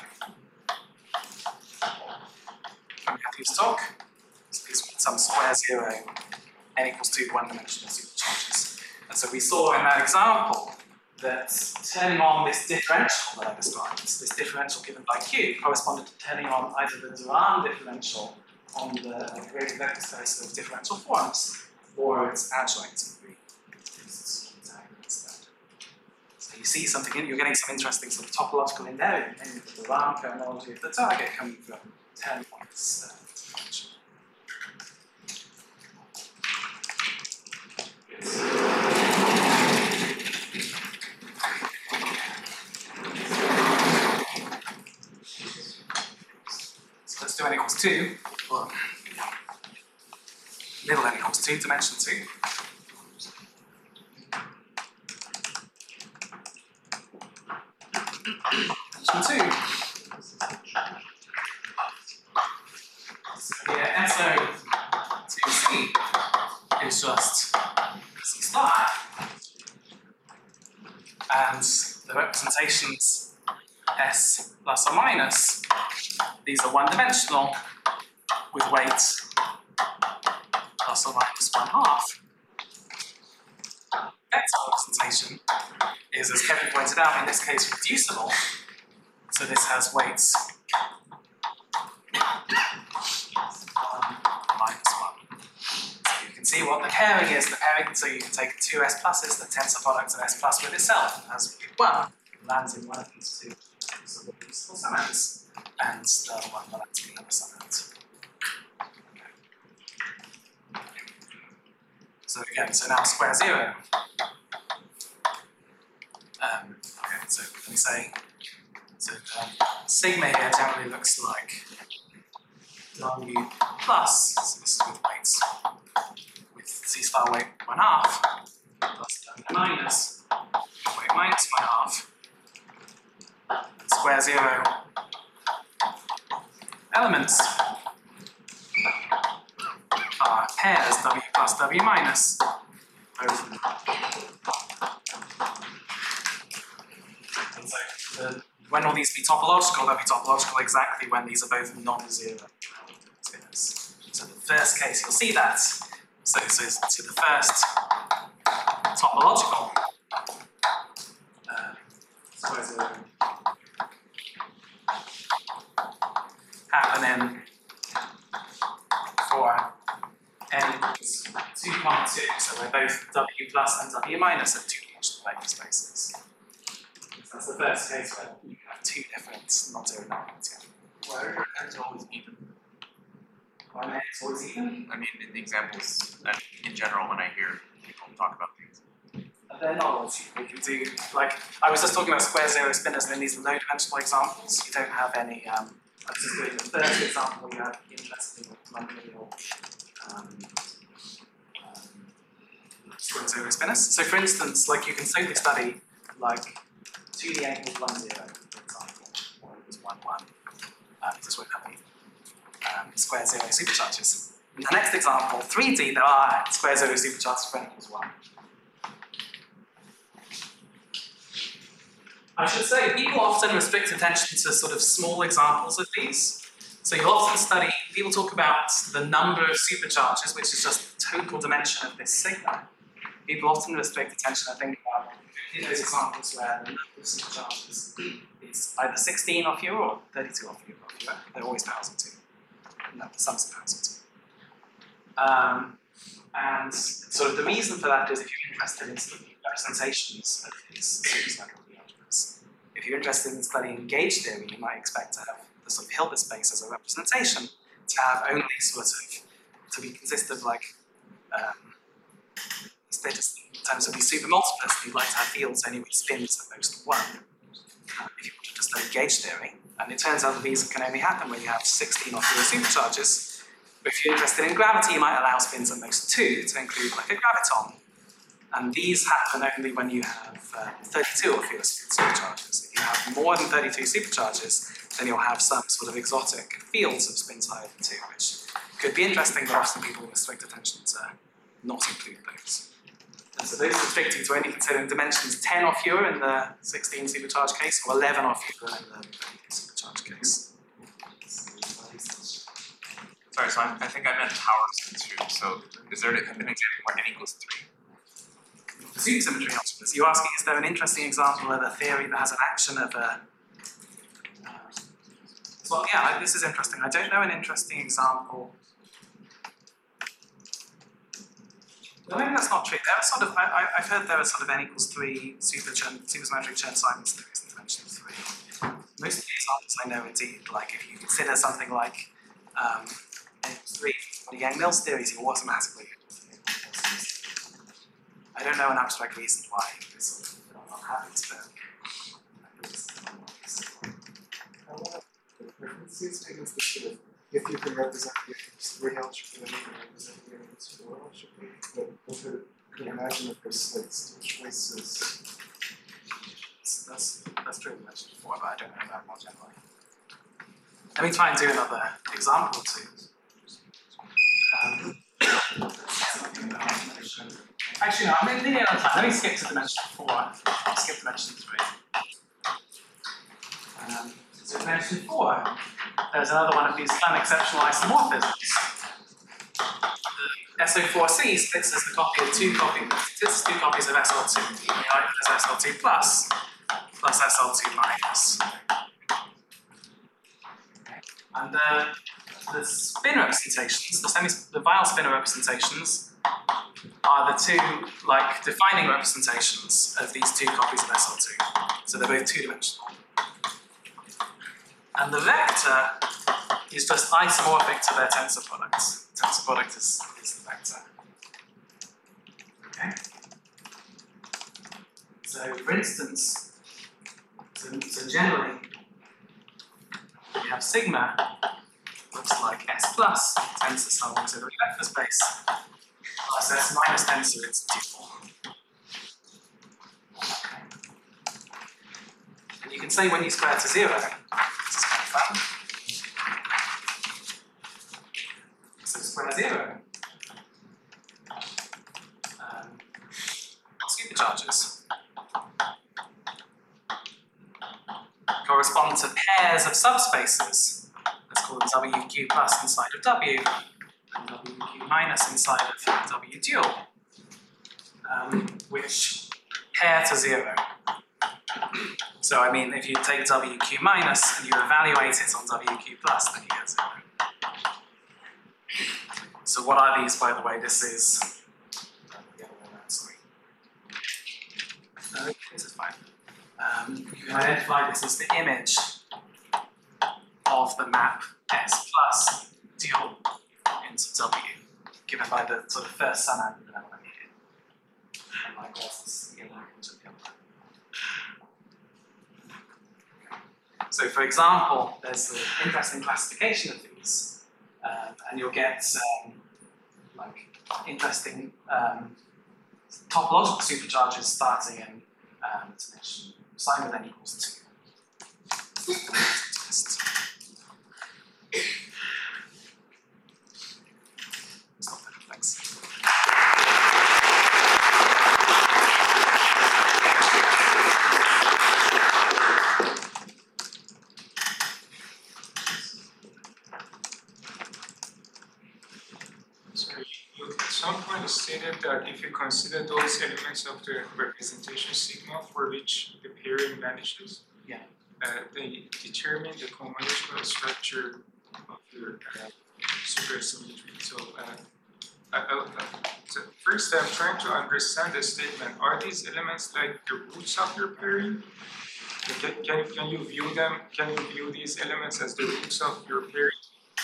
From Matthew's talk, so these are some square zero n equals two one-dimensional supercharges. And so we saw in that example that turning on this differential that I described, this differential given by Q, corresponded to turning on either the Duran differential on the like, greater vector space of differential forms, or its adjoint. So you see something in, you're getting some interesting sort of topological invariant, namely the Duran cohomology of the target coming from turning on this uh, differential. So let's do n equals two. Well, little n equals two, dimension two. Dimension two. So here S O two C is just C star. And the representations S plus or minus, these are one-dimensional with weights plus or minus one half. Vector representation is, as Kevin pointed out, in this case reducible. So this has weights one minus one. So you can see what the pairing is. The pairing, so you can take two S pluses, the tensor product of S plus with itself, as one lands in one of these two sort of useful summands, and the other one lands in the other summand. So again, so now square zero. Um, okay, so let me say, so um, sigma here generally looks like W plus, so this is with weights, with C star weight one half, plus W minus, weight minus one half, square zero elements are pairs W plus W minus over. And so the, when will these be topological? They'll be topological exactly when these are both non-zero spinors. So the first case you'll see that. So, so, so the first topological uh, square zero happening for n equals two comma two, so we're both W plus and W minus are two-dimensional vector spaces. So that's the first case where you have two different non-zero elements. Why are n's always even? Why n is always even? I mean, in the examples, uh, in general, when I hear people talk about things. They're not always even. You can do, like, I was just talking about square zero spinners, and in these low-dimensional examples, you don't have any, um, I was just doing the third example where you have interesting non-trivial um, um, square zero spinners. So for instance, like you can safely study like two D n equals one zero, for example, or it was one one. Um, it just won't have any um, square zero supercharges. In the next example, three D, there are square zero supercharges for n equals one. I should say, people often restrict attention to sort of small examples of these. So you'll often study, people talk about the number of supercharges, which is just the total dimension of this sigma. People often restrict attention and think about those examples where the number of supercharges is either sixteen or fewer or thirty-two or fewer. Or fewer. They're always powers of two. No, the sums of powers of two. Um, and sort of the reason for that is if you're interested in sort of representations of these supersymmetrical algebras. If you're interested in studying gauge theory, you might expect to have the sort of Hilbert space as a representation to have only sort of, to be consist of like, um, they're just in terms of these supermultiplets, you'd like to have fields only with spins at most one. Uh, if you want to just study gauge theory, and it turns out that these can only happen when you have sixteen or fewer supercharges. But if you're interested in gravity, you might allow spins at most two to include like a graviton. And these happen only when you have uh, thirty-two or fewer supercharges. If you have more than thirty-two supercharges, then you'll have some sort of exotic fields of spins higher than two, which could be interesting, but often people restrict attention to not include those. And so those restricting to only considering dimensions ten or fewer in the sixteen supercharge case, or eleven or fewer in the thirty-two supercharge case. Sorry, so I'm, I think I meant powers in two. So is there an example where n equals three? For supersymmetry algebras, you're asking, is there an interesting example of a theory that has an action of a... Uh, well, yeah, this is interesting. I don't know an interesting example. Well, maybe that's not true. There are sort of, I, I, I've heard there are sort of n equals three super supersymmetric Chern-Simons theories in dimension three. Most of the examples I know, indeed, like if you consider something like um, n equals three for the Yang-Mills theories, you automatically. I don't know an abstract reason why this sort of phenomenon happens, but. The frequency statements that sort of, if you can represent the three algebra, then you can represent the n four algebra. But if you can imagine if there's like still choices. So that's that's true in mentioned before, but I don't know that more generally. Let me try and do another example or two. Um, Actually, no, I'm leaving it on time. Let me skip to dimension four. I'll skip dimension three. Um, so dimension four, there's another one of these unexceptional isomorphisms. The S O four C splits as the copy of two copies, it's two copies of S L two, either as S L two plus, plus S L two minus. And the, the spin representations, the semi, the Weyl spinor representations, are the two like defining representations of these two copies of S L two. So they're both two-dimensional. And the vector is just isomorphic to their tensor product. Tensor product is, is the vector. Okay. So for instance, so, so generally we have sigma looks like S plus tensor sum auxiliary vector space. Plus S minus tensor its dual. Okay. And you can say when you square to zero, this is kind of fun. So square zero. Um, supercharges correspond to pairs of subspaces. Let's call them W Q plus inside of W. And W Q minus inside of W dual, um, which pair to zero. So I mean, if you take W Q minus and you evaluate it on W Q plus, then you get zero. So what are these, by the way? This is the other way around, sorry. No, this is fine. Um, you can identify this as the image of the map S plus dual into W, given by the sort of first sun angle element here. And likewise, this the image of the other. So, for example, there's an interesting classification of these, uh, and you'll get um, like interesting um, topological supercharges starting in um, dimension psi with n equals two. some point stated that if you consider those elements of the representation sigma for which the pairing vanishes, Yeah. uh, they determine the cohomological structure of your uh, supersymmetry. So, uh, I, I, so first, I'm trying to understand the statement. Are these elements like the roots of your pairing? Can, can, can you view them? Can you view these elements as the roots of your pairing?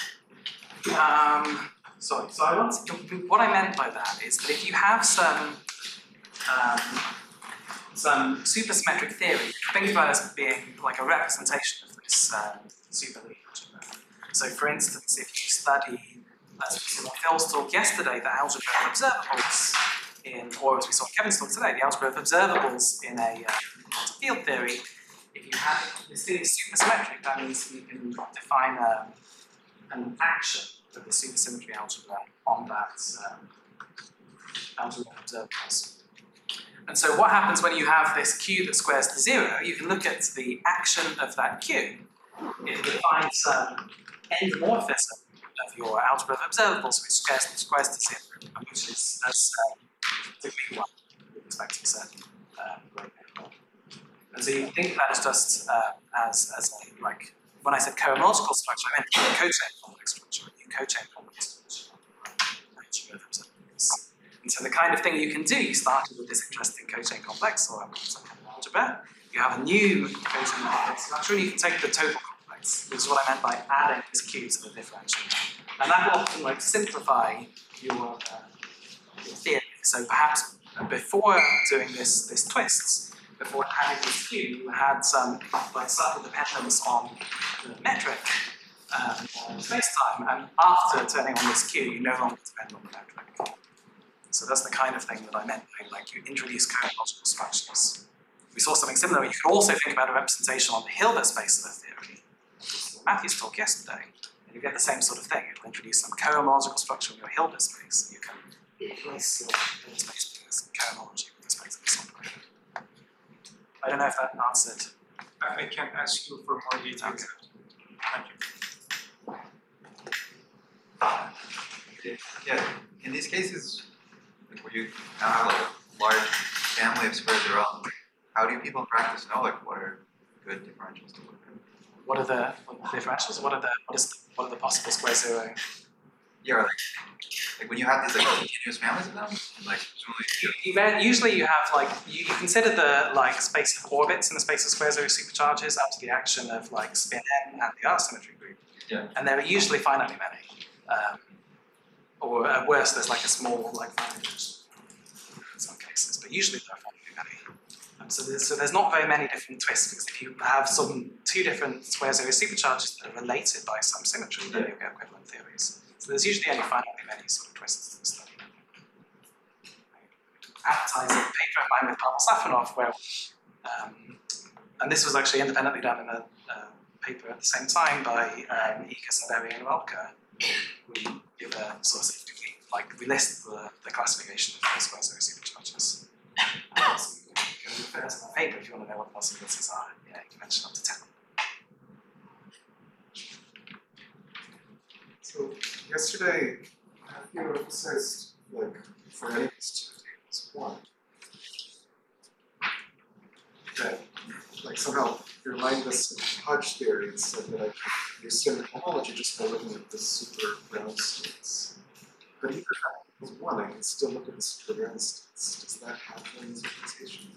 Um, sorry, so I want to, what I meant by that is that if you have some um, some supersymmetric theory, think about it as being like a representation of this um, superlead algebra. So, for instance, if you study, as we saw in Phil's talk yesterday, the algebra of observables in, or as we saw in Kevin's talk today, the algebra of observables in a uh, field theory. If you have this theory is supersymmetric, that means you can define a, an action of the supersymmetry algebra on that um, algebra of observables. And so what happens when you have this Q that squares to zero, you can look at the action of that Q. It defines um, endomorphism of your algebra of observables, which squares, squares to zero, and which is as um, degree one with respect to a certain um, grade variable. And so you think that as just uh, as, as a, like, when I said cohomological structure, I meant a co-chain complex structure, a new co-chain complex structure. And so the kind of thing you can do, you started with this interesting co-chain complex, or some kind of algebra. You have a new co-chain complex structure, and you can take the total complex, which is what I meant by adding this Q to the differential. And that will often like simplify your, uh, your theory. So perhaps before doing this, this twists, before adding this Q, you had some like subtle dependence on the metric um, on space-time, and after turning on this Q, you no longer depend on the metric. So that's the kind of thing that I meant by like you introduce cohomological structures. We saw something similar. You could also think about a representation on the Hilbert space of a theory. Matthew's talk yesterday, and you get the same sort of thing. It'll introduce some cohomological structure in your Hilbert space, and you can replace your Hilbert space with some cohomology with respect to this operator. I don't know if that answered. I can ask you for more details. Okay. Thank you. Yeah, in these cases, like where you now have like a large family of squares that are all, how do people in practice know like what are good differentials to look at? What are the, what are the differentials? What are the what is the, what are the possible square zero? Yeah, like, like when you have these like continuous families of them, and, like presumably You, you, usually you have like you, you consider the like space of orbits in the space of square zero supercharges up to the action of like spin n and the R symmetry group. Yeah. And there are usually finitely many. Um, or at worst, there's like a small like finite in some cases, but usually there are finitely many. Um, so, there's, so there's not very many different twists, because if you have some two different square zero supercharges that are related by some symmetry, then you'll get equivalent theories. So there's usually only finitely many sort of twists to the study. Advertising a paper of mine with Pavel Safonov, where, um, and this was actually independently done in a uh, paper at the same time by um, Ika, Saberi, and Welker. We give a sort of like we list the, the classification of the square zero supercharges. So you can refer to the paper if you want to know what possibilities are. Yeah, you can mention up to ten. So yesterday, Matthew emphasized like for any of these two tables, one, that like somehow your mind this Hodge theory and said that I can understand homology just by looking at the super ground states. But even if that was one, I can still look at the super ground states. Does that have any interpretation?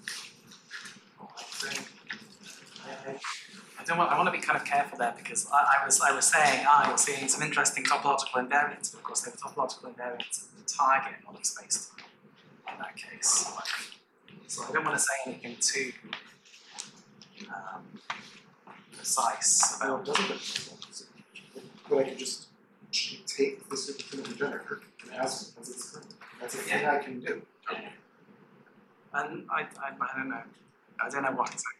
I, I, I don't want. I want to be kind of careful there, because I, I was I was saying ah, you're seeing some interesting topological invariants, but of course they were topological invariants of the target, not of space time in that case. So I don't want to say anything too um, precise No, about. it doesn't make sense. But I can just take the superfinitive generator and ask it as it's current. That's a thing I can do. And I, I, I don't know. I don't know what exactly.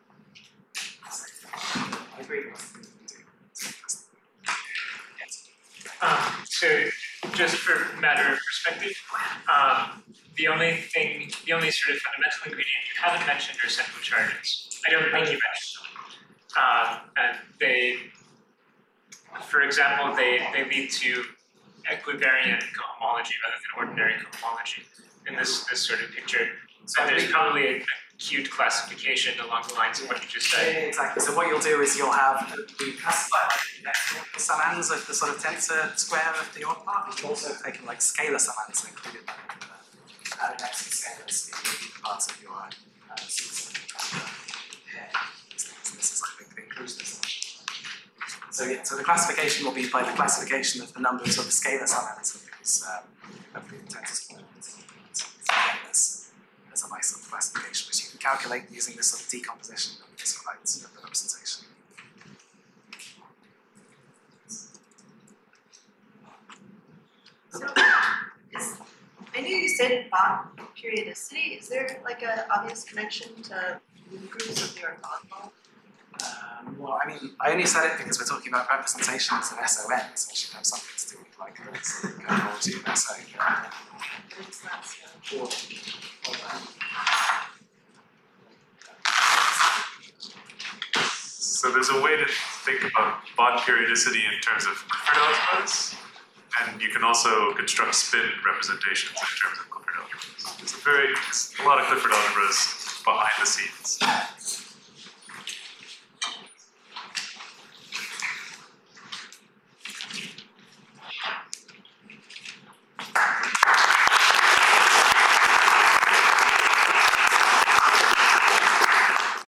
I agree with what you do. Um, so, just for matter of perspective, um, the only thing, the only sort of fundamental ingredient you haven't mentioned are central charges. I don't think you mentioned them. Um, and they, for example, they, they lead to equivariant cohomology rather than ordinary cohomology in this this sort of picture. And there's probably a, a cute classification along the lines of what you just Yeah, said. exactly. So what you'll do is you'll have the classified like the summands of the sort of tensor square of the odd part, but you've also taken like scalar summands and included them in the uh, next scalars in parts of your uh, system. Yeah. This is like the inclusion. So yeah, so the classification will be by the classification of the numbers of the scalar summands of these um, of the tensor squares. So there's, there's a nice sort of classification which you can calculate using this sort of decomposition that we described of the representation. So, is, I knew you said bot periodicity. Is there like an obvious connection to groups of the orthogonal? Um, well, I mean, I only said it because we're talking about representations of S O N, so it should have something to do with like the cohomology of S O. It's not so. So there's a way to think about bond periodicity in terms of Clifford algebras, and you can also construct spin representations in terms of Clifford algebras. There's a very, there's a lot of Clifford algebras behind the scenes.